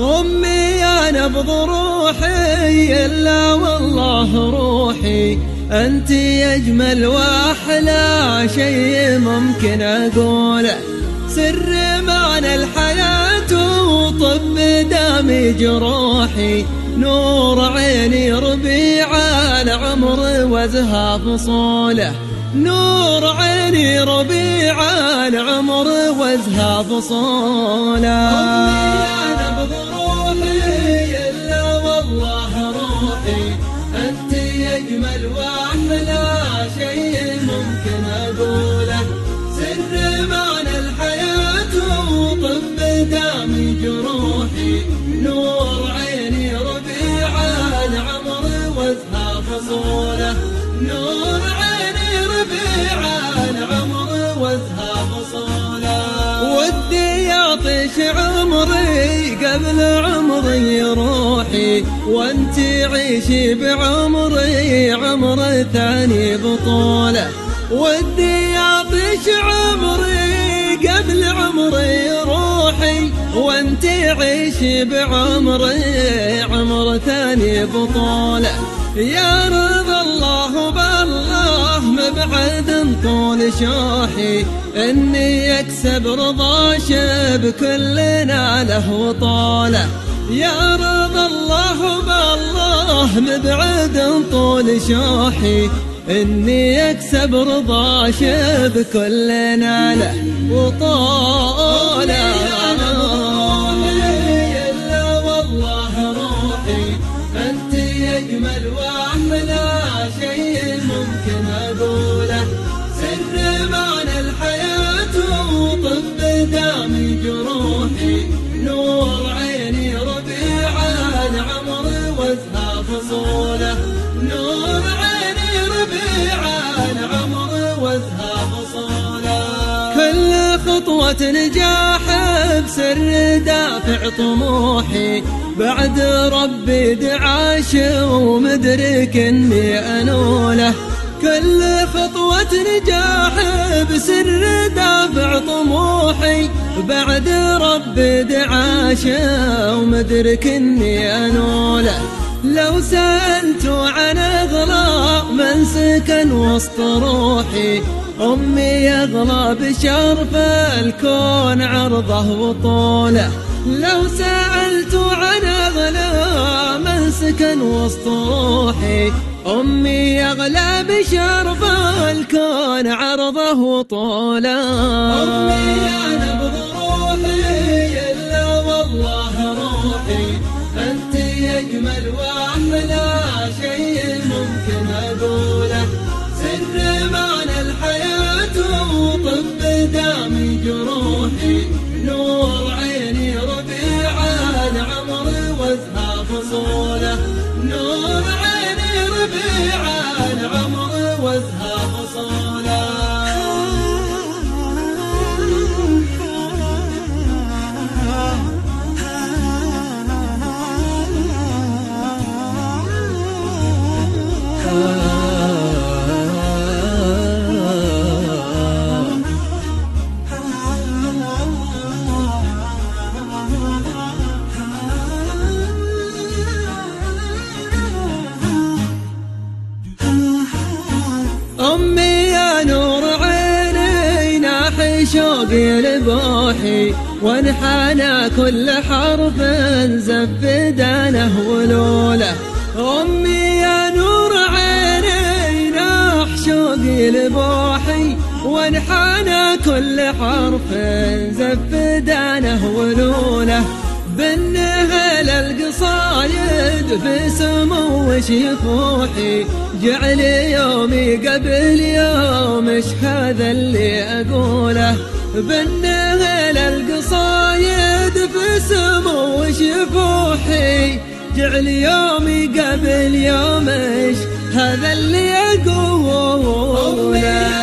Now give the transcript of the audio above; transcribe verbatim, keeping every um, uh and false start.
أمي يا نبض روحي إلا والله روحي، أنت أجمل وأحلى شيء ممكن أقوله، سر معنى الحياة وطب دامي جروحي، نور عيني ربيع العمر وزها فصوله، نور عيني ربيع العمر وزها فصوله. أمي يا نبض روحي إلا والله روحي، أنت أجمل وأحلى شيء ممكن أقوله، سر معنى الحياة وطب دامي جروحي، نور عيني ربيع العمر وزها فصوله، نور عيني ربيع العمر وزها فصوله. ودي يعطيش عمري قبل عمري روحي، وانت عيشي بعمري عمر ثاني بطوله، ودي يعطيش عمري قبل عمري روحي، وانت عيشي بعمري عمر ثاني بطوله، يا رضا الله بالله مبعد طول شوحي، اني اكسب رضا شب كلنا له وطاله، يا رضا الله بالله مبعد طول شوحي، اني اكسب رضا شب كلنا له وطاله. الا والله روحي، انت اجمل واحلى شيء ممكن اقوله، سر معنى الحياة وطب دامي جروحي، نور عيني ربيع العمر وزها فصوله، نور عيني ربيع العمر وزها فصوله. كل خطوة نجاح بسر دافع طموحي، بعد ربي دعاش ومدرك اني انوله، كل خطوة نجاح بسر دافع طموحي، بعد ربي دعاش ومدرك اني انوله، لو سألتوا عن أغلى من سكن وسط روحي، أمي أغلى بشرف الكون عرضه وطوله، لو سألتوا عن أغلى من سكن وسط روحي، أمي أغلى بشرف الكون عرضه وطوله. أمي يا نبض روحي إلا والله روحي، أنت أجمل وأحلى شيء ممكن أقوله، سر معنى الحياة وطب دامي جروحي، نور عيني ربيع العمر وزها فصوله، نور عيني ربيع العمر وزها فصوله. أمي يا نور عيني ناحي شوقي لبوحي، وانحنى كل حرف زفدانه ولوله، أمي يا نور عيني ناح شوقي لبوحي، وانحنى كل حرف زفدانه ولوله، بالنهل القصايد في سمو شيخوحي، جعل يومي قبل يومش هذا اللي أقوله، بالنهل القصايد في سمو شيخوحي، جعل يومي قبل يومش هذا اللي أقوله.